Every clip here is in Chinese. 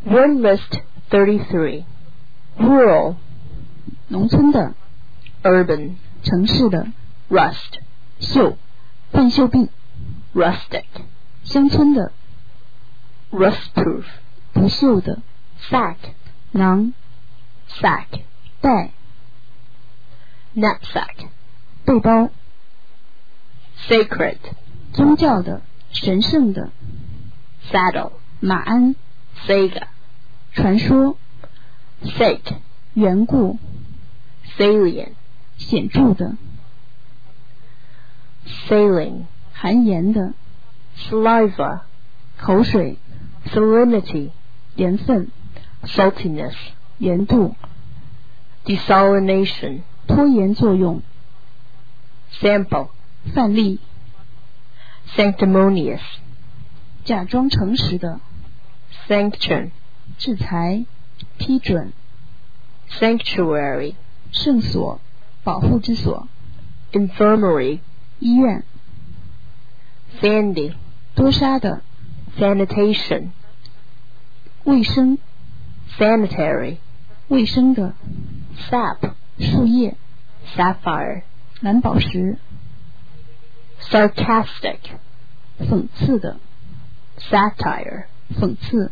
Word list 33. Rural, 农村的 urban, 城市的 rust, 锈半锈病 rustic, 乡村的 rust-proof, 不锈的 sack, 囊 sack, 袋 knapsack, 背包 sacred, 宗教的神圣的 saddle, 马鞍 saga, 传说 sake, 缘故 salient, 显著的 saline, 含盐的 saliva, 口水 salinity, 盐分 saltiness, 盐度 desalination, 拖延作用 sample, 范例 sanctimonious, 假装诚实的 sanction, 制裁批准 sanctuary, 圣所保护之所 infirmary, 医院 sandy, 多沙的 sanitation, 卫生 sanitary, 卫生的 sap, 树叶 sapphire, 蓝宝石 sarcastic, 讽刺的 satire, 讽刺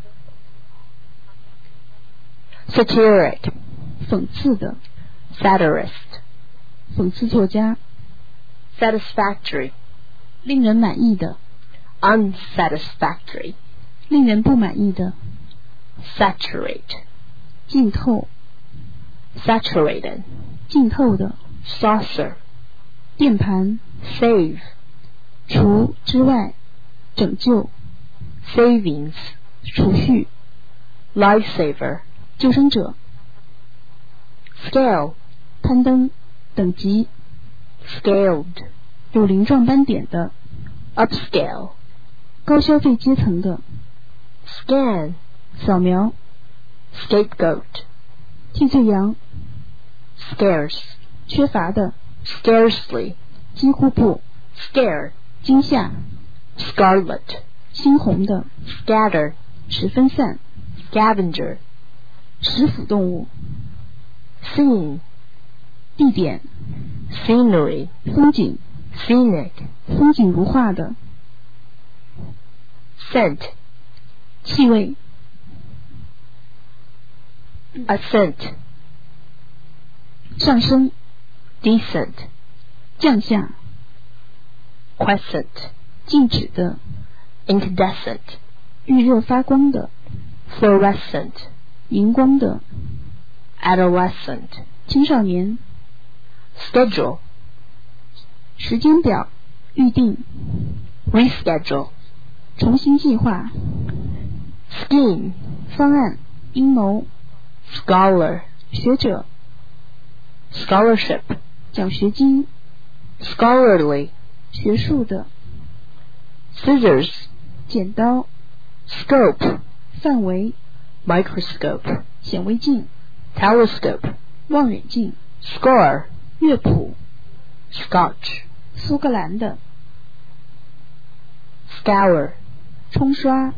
satiric, 讽刺的 satirist, 讽刺作家 satisfactory, 令人满意的 unsatisfactory, 令人不满意的 saturate, 浸透 saturated, 浸透的 saucer, 键盘 save, 除之外拯救 savings, 储蓄 lifesaver, 救生者 scale, 攀登等级 scaled, 有鳞状斑点的 upscale, 高消费阶层的 scan, 扫描 scapegoat, 替罪羊 scarce, 缺乏的 scarcely, 几乎不 scare, 惊吓 scarlet, 猩红的 scatter, 使分散 scavenger, 食腐动物 scene, 地点 scenery, 风景 scenic, 风景如画的 scent, 气味 ascent, 上升 decent, 降下 quiescent, 静止的 incandescent, 预热发光的 fluorescent, 荧光的 adolescent, 青少年 schedule, 时间表预定 reschedule, 重新计划 scheme, 方案阴谋 scholar, 学者 scholarship, 奖学金 scholarly, 学术的 scissors, 剪刀 scope, 范围 microscope, 显微镜 telescope, 望远镜 score, 乐谱 scotch, 苏格兰的 scour, 冲刷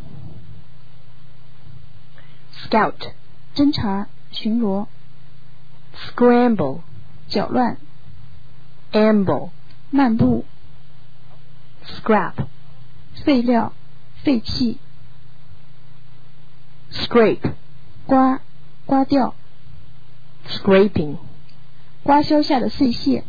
scout, 侦查巡逻 scramble, 搅乱 amble, 漫步 scrap, 废料废弃 scrape, 刮掉 scraping, 刮削下的碎屑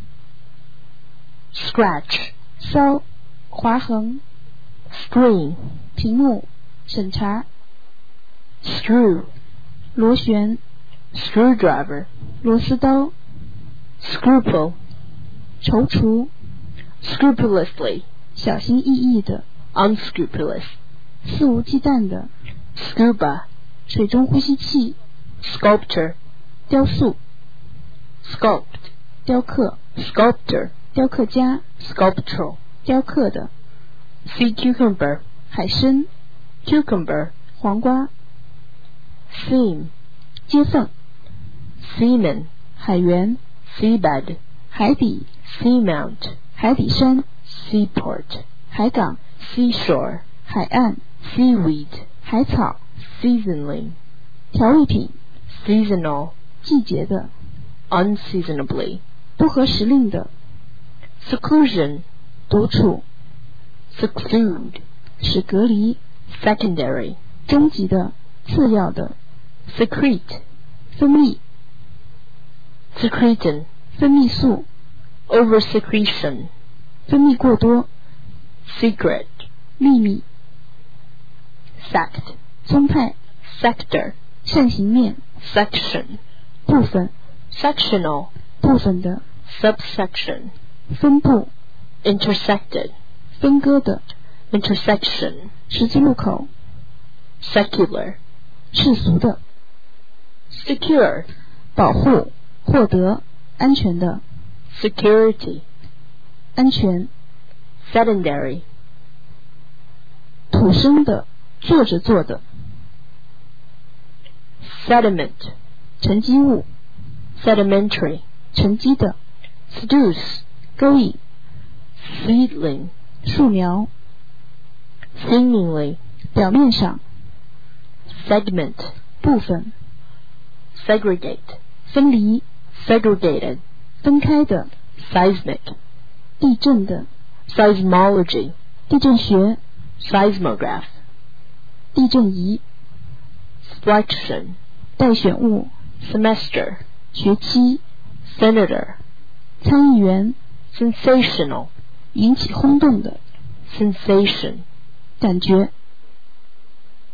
scratch, 烧划痕 screen, 屏幕审查 screw, 螺旋 screwdriver, 螺丝刀 scruple, 踌躇 scrupulously, 小心翼翼的 unscrupulous, 肆无忌惮的 scuba, 水中呼吸器 sculpture, 雕塑 sculpt, 雕刻 sculptor, 雕刻家 sculptural, 雕刻的 sea cucumber, 海参 cucumber, 黄瓜 seam, 接缝 seaman, 海员 seabed, 海底 seamount, 海底山 seaport, 海港 seashore, 海岸 seaweed, 海草 seasonally, 调味品， seasonal, 季节的， unseasonably, 不合时令的， seclusion, 独处， seclude, 使隔离， secondary, 终极的，次要的， secrete, 分泌， secretin, 分泌素， oversecretion, 分泌过多， secret, 秘密， sect, 宗派， sector, 扇形面， section, 部分， sectional, 部分的， subsection, 分布， intersected, 分割的， intersection, 十字路口， secular, 世俗的， secure, 保护，获得，安全的， security, 安全， sedentary, 土生的，坐着做的， sediment, 沉积物， sedimentary, 沉积的， seduce, 勾引， seedling, 树苗， seemingly, 表面上， segment, 部分， segregate, 分离， segregated, 分开的， seismic, 地震的， seismology, 地震学， seismograph, 地震仪， selection, 待选物， semester, 学期， senator, 参议员， sensational, 引起轰动的， sensation, 感觉，